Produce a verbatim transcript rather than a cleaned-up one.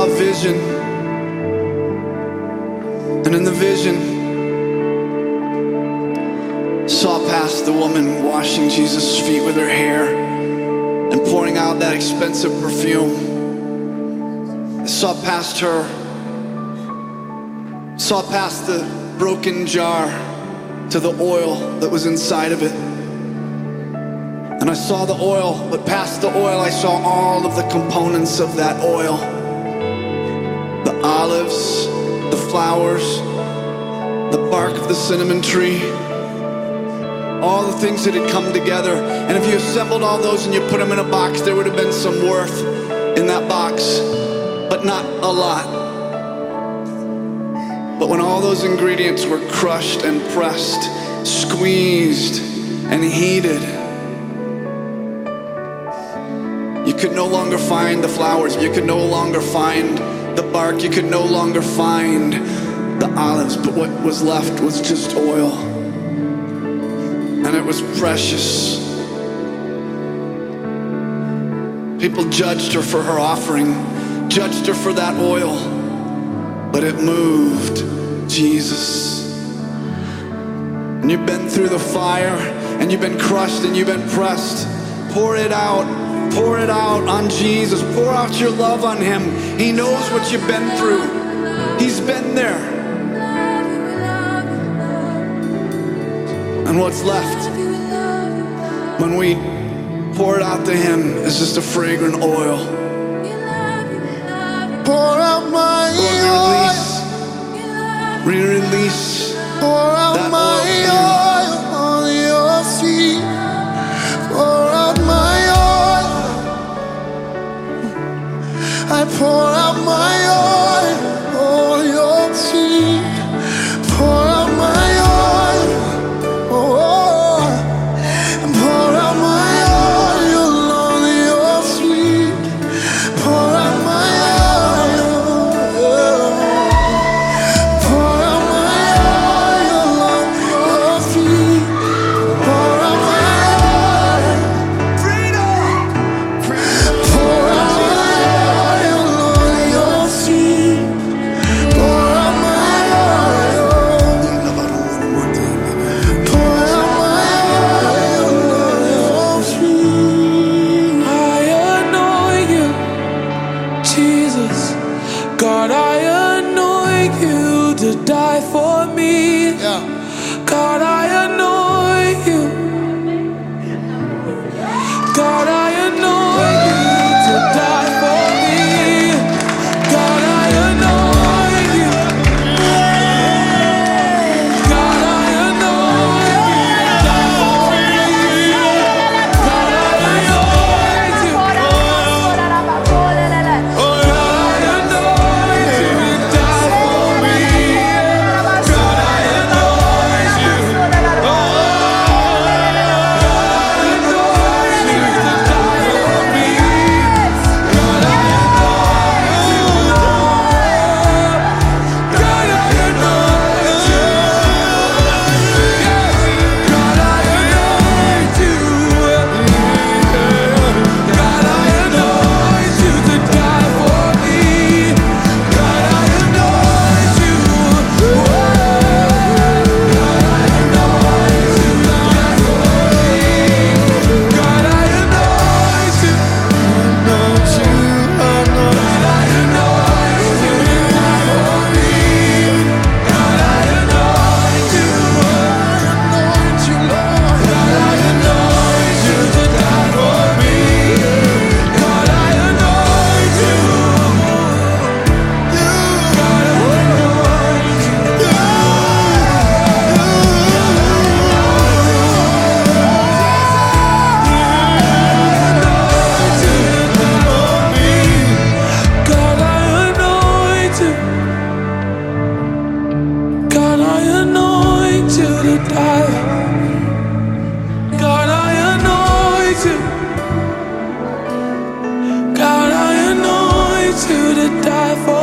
saw a vision. And in the vision, saw past the woman washing Jesus' feet with her hair and pouring out that expensive perfume. I saw past her, saw past the broken jar to the oil that was inside of it. And I saw the oil, but past the oil I saw all of the components of that oil. The olives, the flowers, the bark of the cinnamon tree, all the things that had come together. And if you assembled all those and you put them in a box, there would have been some worth in that box, but not a lot. But when all those ingredients were crushed and pressed, squeezed and heated, you could no longer find the flowers, you could no longer find the bark, you could no longer find the olives, but what was left was just oil. And it was precious. People judged her for her offering, judged her for that oil, but it moved Jesus. And you've been through the fire, and you've been crushed, and you've been pressed. Pour it out. Pour it out on Jesus. Pour out your love on him. He knows what you've been through. He's been there. And what's left when we pour it out to him is just a fragrant oil. Pour out my oil. Re-release. Pour out that my oil oil on your feet. Pour out my oil. I pour out my oil on your feet. Pour out my oil. Oh, and pour out my oil on your feet. Pour out my oil. Pour out my oil on your feet. Pour out my oil. Freedom. Pour out my oil on your feet. Pour out my oil. Pour out my oil on your feet. I anoint you, Jesus. God, I anoint you to die for me. Yeah. God, I anoint you. God, I anoint you to die for me. God, I anoint you. God, I anoint you to die for me. God, I anoint you. God, I anoint you to die for me. God, I anoint you. To die for